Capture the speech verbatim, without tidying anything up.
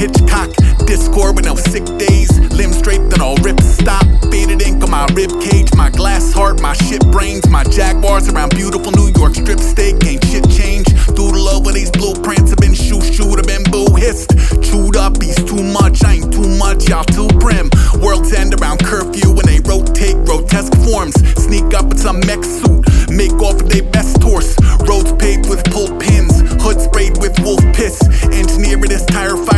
Hitchcock. Discord with no sick days. Limbs draped and all rips stop. Faded ink on my rib cage. My glass heart, my shit brains. My Jaguars around beautiful New York strip steak. Ain't shit change. Doodle over these blueprints. Have been shoo shooed, have been boo hissed. Chewed up, he's too much. I ain't too much, y'all too prim. World's end around curfew when they rotate grotesque forms. Sneak up in some mech suit. Make off with their best horse. Roads paved with pulled pins. Hood sprayed with wolf piss. Engineer it as tire fire.